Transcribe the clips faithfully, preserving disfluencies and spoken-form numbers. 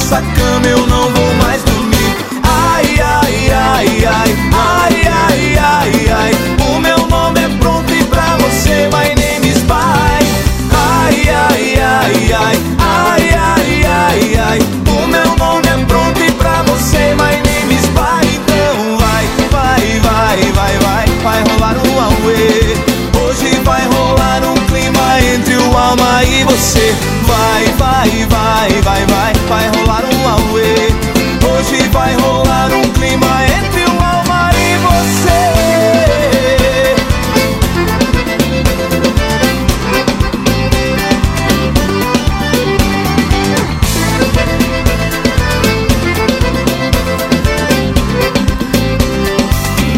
nossa cama eu não vou mais dormir. Ai, ai, ai, ai, ai, ai, ai, ai. O meu nome é pronto e pra você my name is bye. Ai, ai, ai, ai, ai, ai, ai, ai. O meu nome é pronto e pra você my name is bye. Então vai, vai, vai, vai, vai, vai rolar um auê. Hoje vai rolar um clima entre o Alma e você. Vai, vai, vai, vai, vai, vai rolar um auê. Hoje vai rolar um clima entre o Alma e você.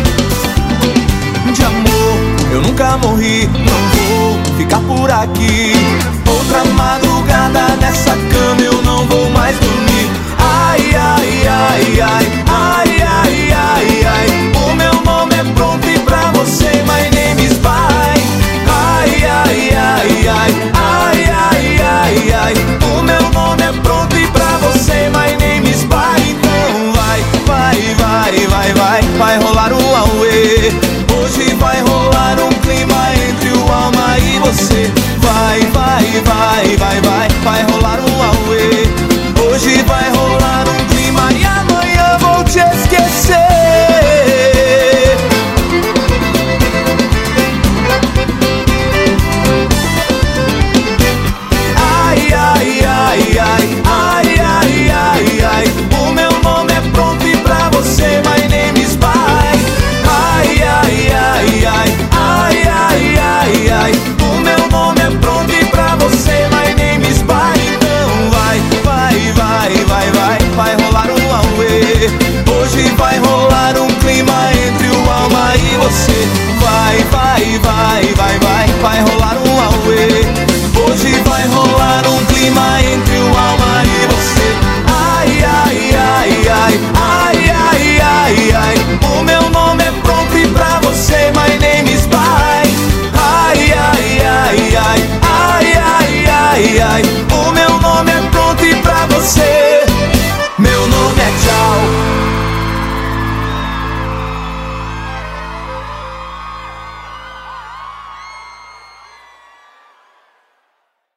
De amor eu nunca morri, não vou ficar por aqui.